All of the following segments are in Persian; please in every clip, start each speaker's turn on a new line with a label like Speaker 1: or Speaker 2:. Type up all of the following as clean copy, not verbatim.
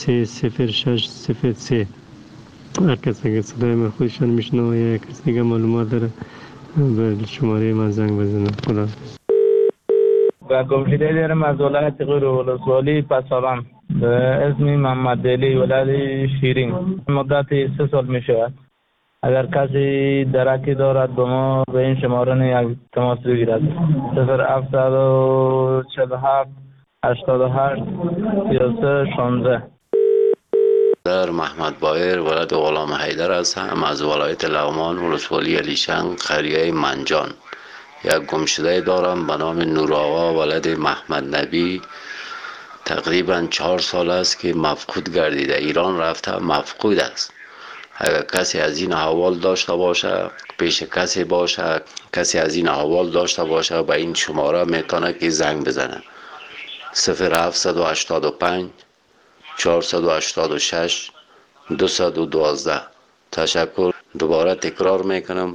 Speaker 1: 330603. هر کسی که صدای من خودشان میشنوه یا کسی دیگه معلومات داره به شماره من زنگ بزنه. خدا
Speaker 2: و گمشده دارم از ولایت غور ولسوالی پسابان به اسم محمد علی ولد شیرین. مدت 3 سال می شود. اگر کسی درکی دارد به ما به این شماره یک تماس بگیرد. 0747 88 33 16.
Speaker 3: در محمد بایر ولد غلام حیدر هستم از ولایت لغمان ولسوالی علیشنگ قریه منجان. یک گمشده دارم به نام نور آقا ولد محمد نبی. تقریبا 4 سال است که مفقود گردیده. ایران رفته مفقود است. اگر کسی از این احوال داشته باشه، پیش کسی باشه، کسی از این احوال داشته باشه به این شماره میتونه که زنگ بزنه. 0785 486 212. تشکر. دوباره تکرار میکنم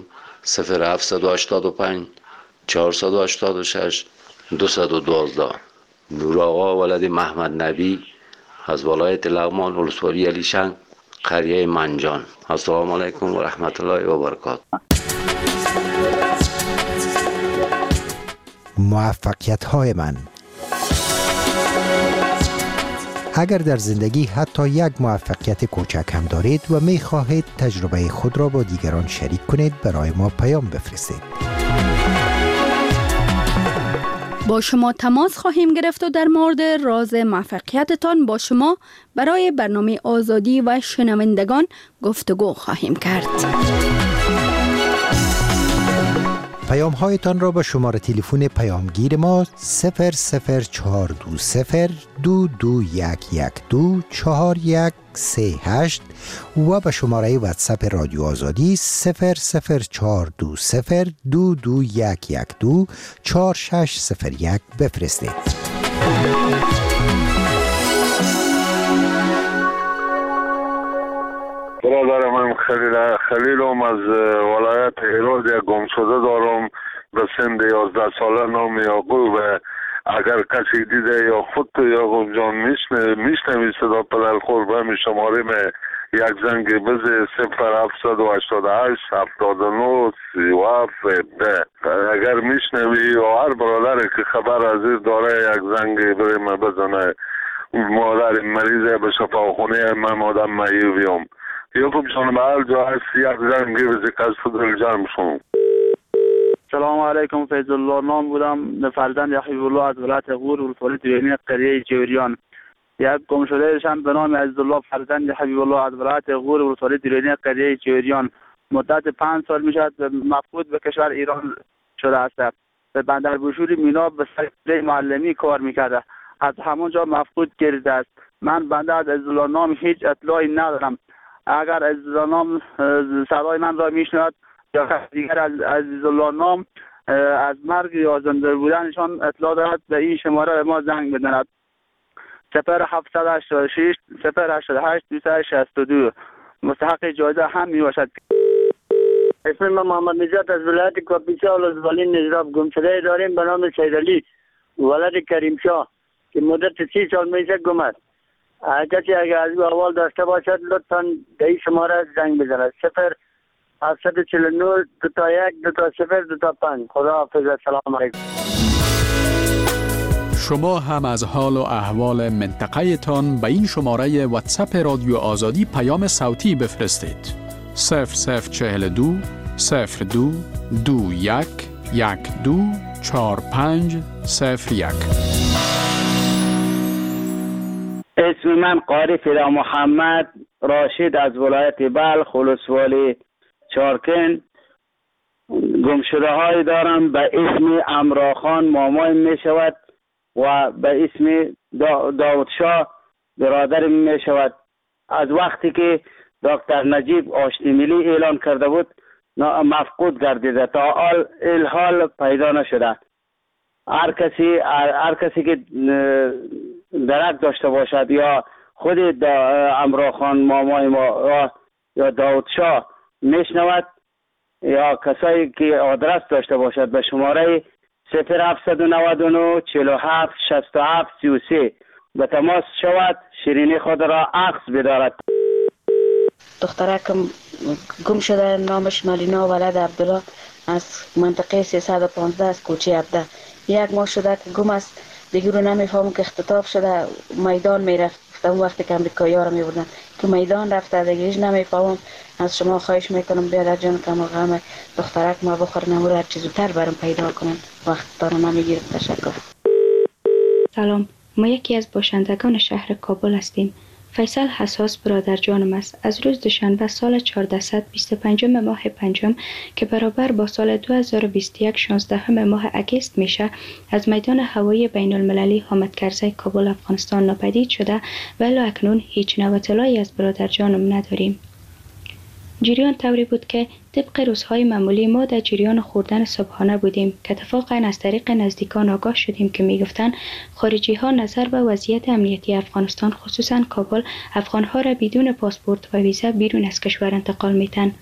Speaker 3: 0785 486 212. نور آقا ولد محمد نبی از ولایت لغمان ولسوالی علیشنگ قریه منجان. السلام علیکم و رحمت الله و برکاته.
Speaker 4: موفقیت های من. اگر در زندگی حتی یک موفقیت کوچک هم دارید و می خواهید تجربه خود را با دیگران شریک کنید، برای ما پیام بفرستید.
Speaker 5: با شما تماس خواهیم گرفت و در مورد راز موفقیتتان با شما برای برنامه آزادی و شنوندگان گفتگو خواهیم کرد.
Speaker 4: پیام هایتان را به شماره تلفن پیامگیر ما 0042022112413 و به شماره واتساپ رادیو آزادی 004222211240601 بفرستید.
Speaker 6: برادر من خلیلم از ولایت هرات یک گمشده دارم به سن 11 ساله نام یعقوب. اگر کسی دیده یا خود یعقوب جان میشنوی صدا پدر خور به همین شماره میں یک زنگ بزه 0788 79 37. اگر میشنوی و هر برادر که خبر از این داره یک زنگ بریم بزنه. مادر مریضه به شفاخانه من آدم مایویم. یعقوب جان به هر جا هست یک زنگ بزه که از فضل جرم شما.
Speaker 2: سلام علیکم. فیض الله نام بودم. فرزند حبیب الله از ولایت غور ولسوالی دیرینی قریه جوریان. یک گمشده شم به نام عزیزالله فرزند حبیب الله از ولایت غور ولسوالی دیرینی قریه جوریان. مدت 5 سال میشد مفقود به کشور ایران شده است. به بندر بوشوری مینا به سر معلمی کار میکرده. از همونجا مفقود گردیده است. من بنده از عزیزالله نام هیچ اطلاعی ندارم. اگر عزیزالله نام صدای من را میشنود یا دیگر از عزیزالله نام از مرگ یا زنده بودنشان اطلاع دارد به این شماره به ما زنگ بزند. 0786 088 262. مستحق جایزه هم می باشد.
Speaker 7: اسم من محمد نجات از ولایت کاپیسا ولسوالی نجراب. گمشده داریم به نام سیدعلی ولد کریم شاه که مدت 30 سال میشه گم است. کسی اگر از او احوال داشته باشد لطفاً به این شماره زنگ بزند. 0749 21 20 25. خدا حافظ. السلام علیکم.
Speaker 8: شما هم از حال و احوال منطقه تان به این شماره واتساپ رادیو آزادی پیام صوتی بفرستید. 0042 02 21 12 4501.
Speaker 2: اسم من قاری فدا محمد راشد از ولایت بلخ ولسوالی چارکن. گمشده های دارم به اسم امراخان مامای می شود و به اسم داود شاه برادر می شود. از وقتی که دکتر نجیب آشتی ملی اعلان کرده بود مفقود گردیده تا الحال پیدا نشده. هر کسی که درک داشته باشد یا خود امراخان مامای ما یا داود شاه میشنود یا کسایی که آدرس داشته باشد به شماره 0799 47 67 33 به تماس شود، شیرینی خود را عکس بدارد.
Speaker 9: دخترکم گم شده، نامش مالینا ولد عبدالله، از منطقه 315 از کوچه عبده. 1 ماه شده که گم است. دیگه رو نمیفهمم که اختطاف شده، میدان میرفت. اون وقتی که امریکایی‌ها رو میبردن که میدان رفته، دیگه هیچ نمیفهمم. از شما خواهش میکنم بیادر جان کم غم دخترک ما بخور نمور هر چی زودتر برام پیدا کنن، وقت دارم نمیگیرم. تشکر.
Speaker 10: سلام، ما یکی از باشندگان شهر کابل هستیم. فیصل حساس برادر جانم است. از روز دوشنبه سال 1425 ماه پنجم که برابر با سال 2021 16 ماه اگست میشه، از میدان هوایی بین المللی حامد کرزی کابل افغانستان ناپدید شده و الی اکنون هیچ نوع اطلاعی از برادر جانم نداریم. جریان طوری بود که طبق روزهای معمولی ما در جریان خوردن صبحانه بودیم که اتفاقا از طریق نزدیکان آگاه شدیم که میگفتند خارجی ها نظر به وضعیت امنیتی افغانستان خصوصا کابل افغانها را بدون پاسپورت و ویزا بیرون از کشور انتقال میتن.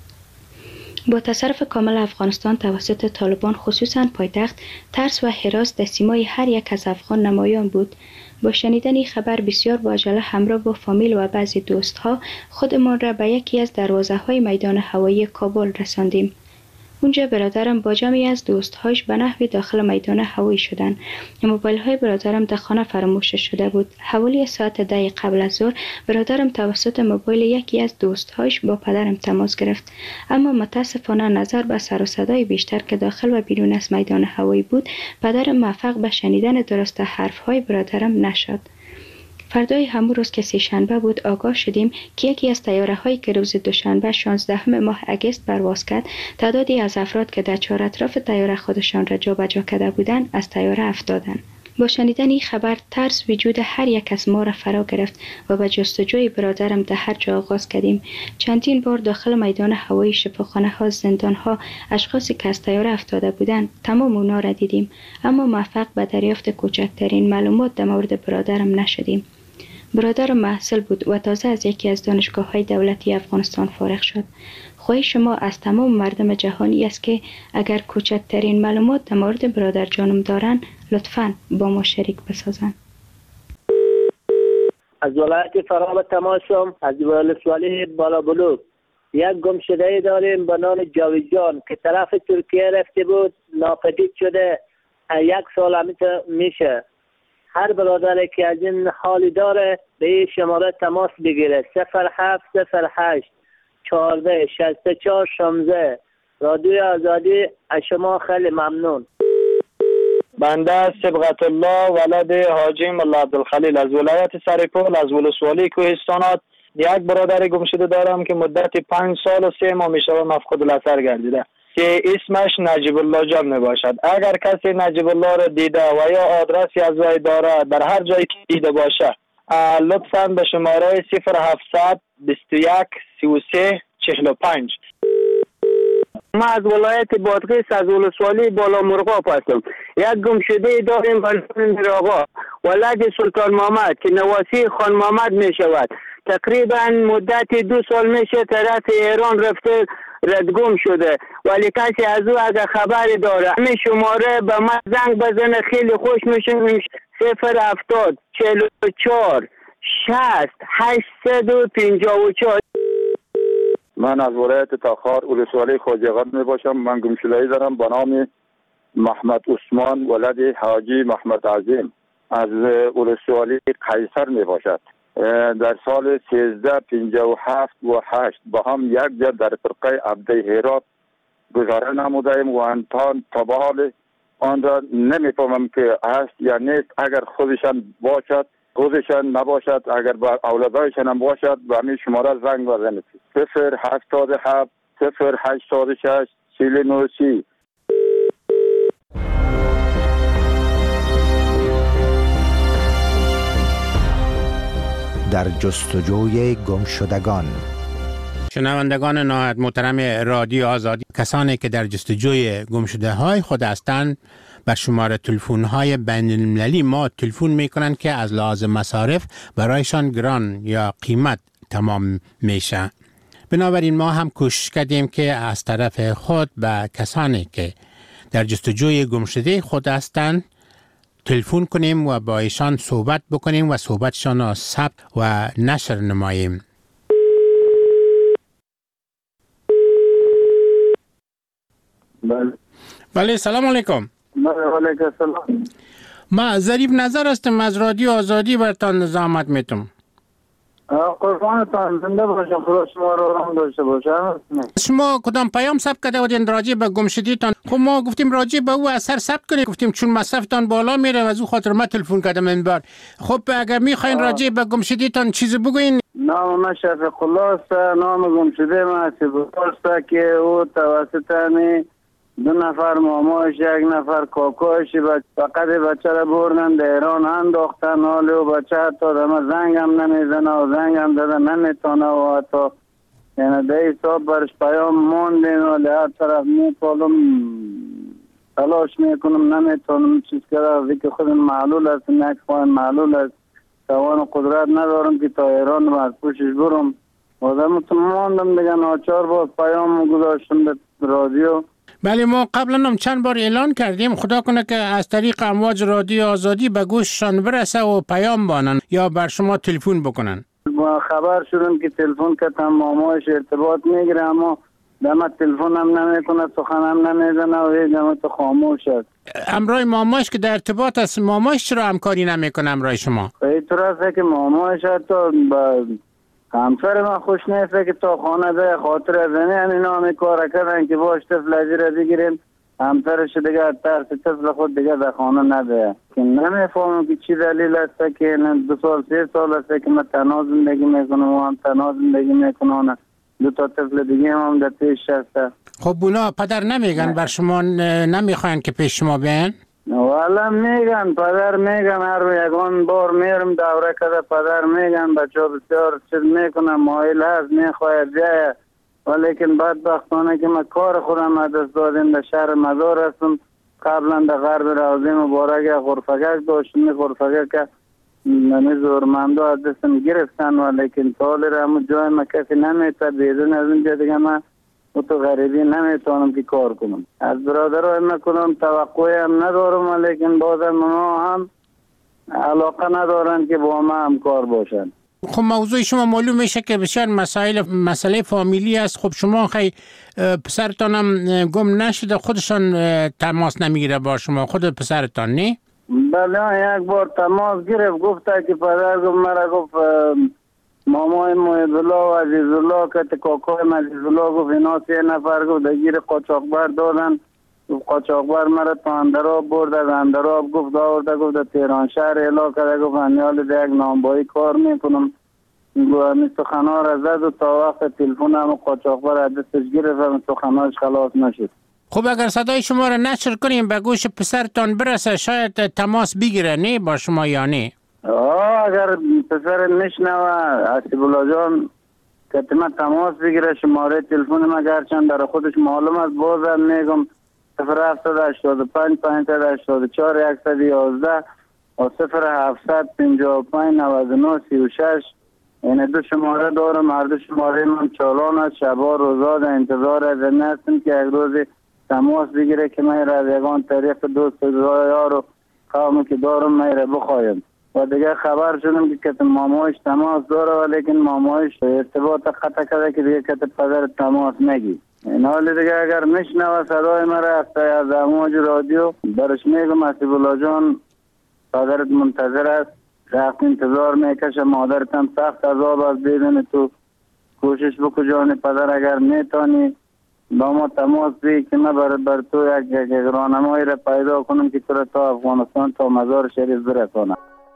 Speaker 10: با تصرف کامل افغانستان توسط طالبان خصوصا پایتخت، ترس و هراس در سیمای هر یک از افغان نمایان بود. با شنیدن این خبر بسیار با عجله همراه با فامیل و بعضی دوستها خودمان را به یکی از دروازه‌های میدان هوایی کابل رساندیم. اونجا برادرم با جمعی از دوستهاش به نحوی داخل میدان هوایی شدند. موبایل های برادرم در خانه فراموش شده بود. حوالی ساعت 10 قبل از ظهر برادرم توسط موبایل یکی از دوستهاش با پدرم تماس گرفت، اما متاسفانه نظر به سر و صدای بیشتر که داخل و بیرون از میدان هوایی بود، پدرم موفق به شنیدن درست حرفهای برادرم نشد. فردای همون روز که سه‌شنبه بود آگاه شدیم که یکی از طیاره هایی که روز دوشنبه 16 ماه اگست پرواز کرد، تعدادی از افراد که در چهار اطراف طیاره خودشان را جابجا کرده بودند از طیاره افتادند. با شنیدن این خبر ترس وجود هر یک از ما را فرا گرفت و به جستجوی برادرم در هر جا آغاز کردیم. چندین بار داخل میدان هوایی، شفاخانه ها، زندان ها، اشخاصی که از طیاره افتاده بودند تمام اونا را دیدیم، اما موفق به دریافت کوچکترین معلومات در مورد برادرم نشدیم. برادرم محصل بود و تازه از یکی از دانشگاه‌های دولتی افغانستان فارغ شد. خواهش شما از تمام مردم جهانی است که اگر کوچکترین معلومات در مورد برادر جانم دارن لطفاً با ما شریک بسازن.
Speaker 7: از ولایت فرا تماسم، از ولسوالی بالا بلوک یک گمشده داریم به نام جاویدجان که طرف ترکیه رفته بود، ناپدید شده. 1 سال میشه. هر برادر که از این حالی داره به این شماره تماس بگیره. 0708 14 64 16. رادیو آزادی. از شما خیلی ممنون.
Speaker 11: بنده صبغت الله ولد حاجی ملا عبدالخلیل از ولایت سرپل از ولسوالی کوهستانات یک برادر گمشده دارم که مدت 5 سال و 3 ماه میشه مفقود الاثر گردیده که اسمش نجیب الله جان می باشد. اگر کسی نجیب الله را دیده و یا آدرسی از وی داره در هر جایی که دیده باشه لطفاً به شماره 0700 21 33 45.
Speaker 7: ما از ولایت بادغیس از ولسوالی بالا مرغاب هستم. یک گمشده داریم به نام آقا ولد سلطان محمد که نواسی خان محمد می شود. تقریبا مدت 2 سال میشه طرف ایران رفته ردگم شده، ولی کسی از او اگر خبری داره همین شماره به من زنگ بزنه خیلی خوش میشه. 070 44 60 854.
Speaker 6: من از ولایت تاخار ولسوالی خواجه‌آباد می باشم. من گمشده‌ای دارم به نام محمد عثمان ولد حاجی محمد عظیم از ولسوالی قیصر می باشد. در سال 1357 و 8 با هم یک جا در فرقه عبده هرات گذاره نمودیم و انتان تا به حال آن را نمیفهمم که هست یا نیست. اگر خودشان باشد خودشان نباشد، اگر با اولادایشان هم باشد به همین شماره زنگ بزنید. 087 086 4930.
Speaker 4: در جستجوی گمشدگان.
Speaker 12: شنوندگان نهایت محترم رادیو آزادی، کسانی که در جستجوی گمشده های خود هستند به شماره تلفن های بین المللی ما تلفن می کنند که از لحاظ مصارف برایشان گران یا قیمت تمام میشه. بنابراین ما هم کوشش کردیم که از طرف خود به کسانی که در جستجوی گمشده خود هستند تلفن کنیم و با ایشان صحبت بکنیم و صحبتشان را ثبت و نشر نماییم. بله سلام علیکم.
Speaker 7: علیکم السلام.
Speaker 12: ما ظریف نظر هستم از رادیو آزادی برتان زحمت میتم.
Speaker 7: قربانتان زنده باشم، خدا شما رو رحم داشته باشه.
Speaker 12: شما کدام پیام ثبت کرده بودین راجع به گمشدگیتان؟ خب ما گفتیم راجع به او اثر ثبت کنید، گفتیم چون مصرفتان بالا میره و از او خاطر ما تلفن کردم این بار. خب اگر میخواین راجع به گمشدگیتان چیزی بگوین.
Speaker 7: نام من شفیق الله است. نام گمشده من است که او توسط دو نفر ماماش، یک نفر کاکاش فقط بچه را بردن در ایران انداختن. حالی و بچه حتی دمه زنگ هم نمیزنه و زنگ هم داده نمیتونه و حتی یعنی ده حساب برش پیام موندین و هر طرف میپالم تلاش میکنم نمیتونم چیز کرده که خودم معلول است، یک خواهیم معلول است، توان و قدرت ندارم که تا ایران از پوشش برم و دمتون موندم دیگه. ناچار باز پیام گذاشتم به رادیو.
Speaker 12: بله ما قبلا هم چند بار اعلان کردیم، خدا کنه که از طریق امواج رادیو آزادی به گوششان برسه و پیام بانن یا بر شما تلفن بکنن.
Speaker 7: ما خبر شدم که تلفن کردم مامایش ارتباط میگیره اما دم تلفن هم نمیکنه، سخن هم نمیزنه و هیچ دم تو خاموش است.
Speaker 12: امرای مامایش که در ارتباط است، مامایش چرا همکاری نمیکنه امرای شما؟
Speaker 7: اینطور است که مامایش حتی همسر من خوش نیست که تا خانه ده خاطر از این نامی کار کردن که باش طفل را بگیریم، همسرش دیگه ترس طفل خود دیگه در خانه نده. که نمیفهمم که چی دلیل است که 2 سال 3 سال است که من تنها زندگی میکنم و هم تنها زندگی میکنم، 2 تا طفل دیگه هم در پیش هست.
Speaker 12: خب اونا پدر نمیگن بر شما نمیخواین که پیش شما بیان؟
Speaker 7: والا میگن، پدر میگن، هر یکان بار میرم دوره کده پدر میگن بچه بسیار چیز میکنم، مایل هست میخواید جایه، ولیکن بدبختانه که من کار خودم از دست دادیم. در شهر مزار هستم، قبلا در غرب روضه مبارک غرفگک داشتم، غرفگک که زورمنده از دستم گرفتن ولیکن تالی را همون جای من کسی نمیته بیرون از اینجا دیگه من و تو غریبی نمیتونم که کار کنم. از برادرای من کنم توقعی هم ندارم ولیکن بازم ما هم علاقه ندارن که با ما همکار باشن.
Speaker 12: خب موضوع شما معلوم میشه که بسیار مسئله فامیلی است. خب شما خیلی پسرتان هم گم نشده، خودشان تماس نمیگیره با شما، خود پسرتان نه؟
Speaker 7: بله یک بار تماس گرفت، گفته که پدر گفت مرا گفت مامای محب‌الله و عزیزالله که کاکای عزیزالله گفت اینا 3 نفر گفت دگیر قاچاقبر دادن. قاچاقبر مرا تا اندراب برد، از اندراب گفت آورده گفت در تهران شهر اعلام کرده گفت انیال در یک نانبایی کار میکنم. گفت سخنا را زد و تا وقت تلفن هم قاچاقبر از دستش گرفت و سخناش خلاص نشد.
Speaker 12: خب اگر صدای شما را نشر کنیم به گوش پسرتان برسه شاید تماس بگیره نه با شما یا نه؟
Speaker 7: اگر پسر نشنوه حسیب الله جان که من تماس بگیره شماره تلفن من گرچند در خودش معلوم است بازم میگم 0785 584 111 و 0755 99 36. این 2 شماره دارم، هر 2 شماره من چالان است، شبا روزا در انتظار از این هستم که یک روز تماس بگیره که من را از یگان طریق دوست یار و قومی که دارم من را بخوایم. و دیگه خبر شدم که مامایش تماس داره ولیکن مامایش ارتباط قطع کرده که دیگه کت پدر تماس نگی. این حال دیگه اگر نشنوه صدای مرا از امواج رادیو برش میگم حسیب الله جان پدرت منتظر است، سخت انتظار میکشه، مادرت هم سخت عذاب است ببینی تو، کوشش بکو جان پدر اگر میتونی با ما تماس بگیر که من بر تو یک راهنمایی را پیدا کنم که تو را تا افغانستان تا مزار شریف برسانم.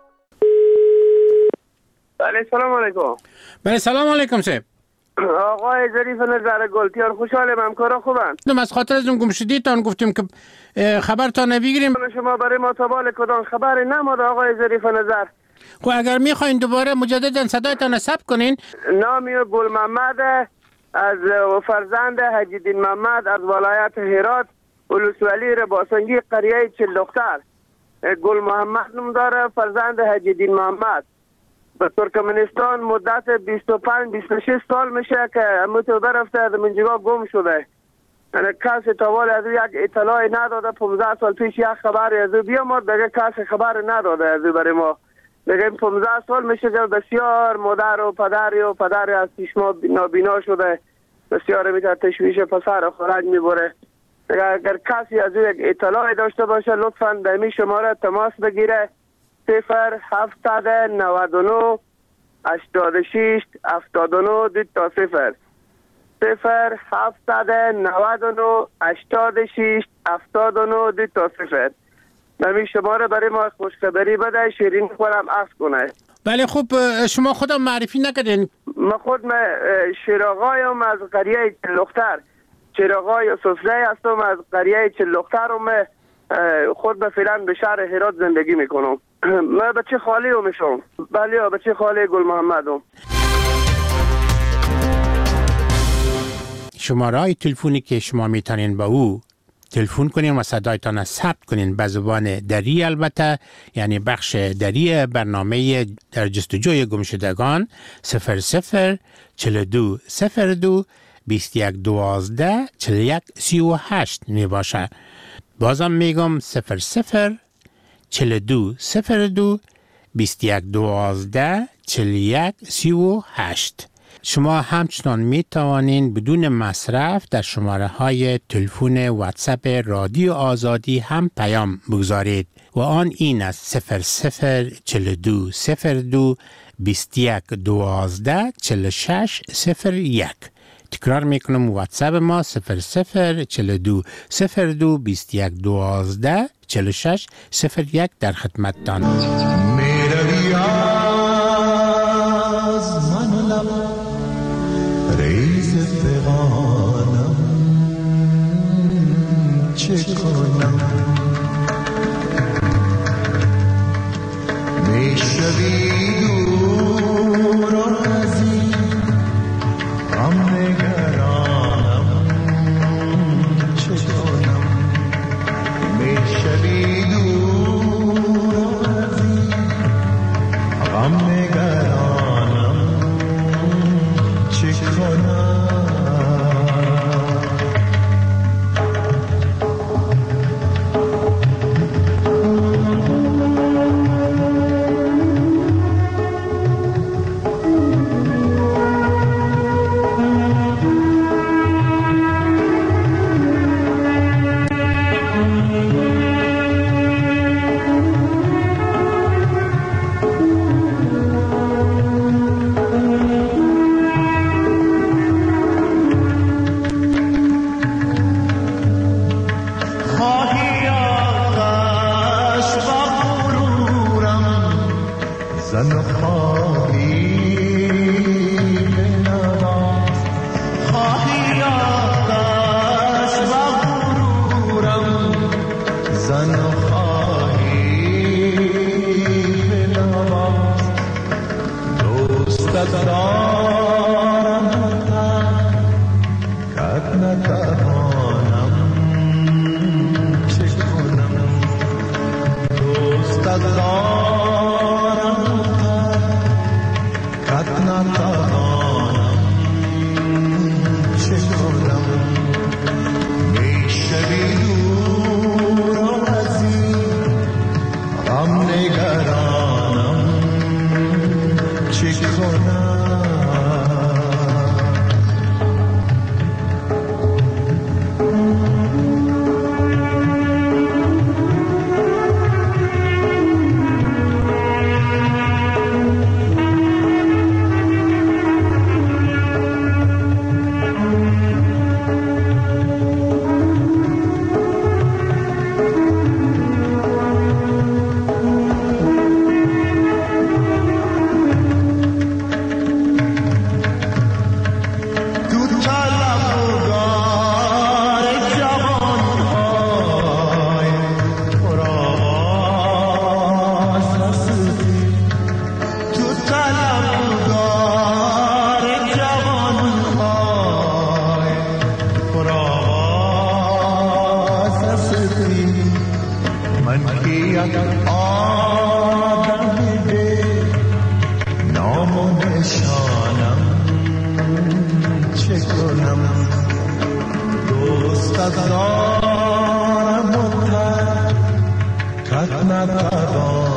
Speaker 13: بله سلام علیکم.
Speaker 12: بله سلام علیکم صاحب.
Speaker 13: آقای ظریف نظر گلتیار خوشحالم، همکارا خوبن؟
Speaker 12: از خاطر از اون گمشدگیتان گفتیم که خبرتان بگیریم.
Speaker 13: شما برای ما تابال کدام خبری نماده آقای ظریف نظر؟
Speaker 12: خب اگر میخواین دوباره مجددا صدایتان ثبت کنین.
Speaker 13: نامی گل محمد از فرزند حجیدین محمد از ولایت هرات، ولسوالی رباسنگی، قریه چل دختر. گل محمد نام داره، فرزند حجیدین محمد. به ترکمنستان مدت 25-26 سال میشه که متوبه رفته از منجگاه گم شده. کسی تاوال از یک اطلاعی نداده. 15 سال پیش یک خبر از او بیامد، دیگه کسی خبر نداده از او برای ما. دیگه 15 سال میشه که بسیار مادر و پدر از چشما نابینا شده، بسیار میتونه تشویش پسر و خرج میبره. اگر کسی از او یک اطلاعی داشته باشه لطفاً به این شماره تماس بگیره. 0799 86 79 2 0 0799 86 79 2 0. نمی شماره برای ما خوشخبری بده، شیرین خورم عکس کنه.
Speaker 12: بله خوب، شما خودم معرفی نکردین؟
Speaker 13: من خود شیراغایم از قریه چلختر، شیراغای سفره هستم از قریه چلختر و من خود به فعلا به شهر هرات زندگی میکنم. من بچه خالی هم میشم. بله بچه خالی گل محمدم.
Speaker 12: شماره های تلفنی که شما میتونین با او تلفن کنین و صدایتان ثبت کنین به زبان دری، البته یعنی بخش دری برنامه در جستجوی گمشدگان 00 42 02 21 12 41 38 می باشه. بازم میگم 00 42 02 21 12 41 38. شما همچنان می توانین بدون مصرف در شماره های تلفن واتساپ رادیو آزادی هم پیام بگذارید و آن این است 00 42 02 21 12 46 01. تکرار میکنم واتساپ ما 00 42 02 21 12 46 01 در خدمتتان.
Speaker 14: میروی از من لب ریز فغانم چه کنم میشوی دور از این غم نگرانم چه کنم میشوی دور از این غم نگرانم چه کنم دوست دارم و کت نتوان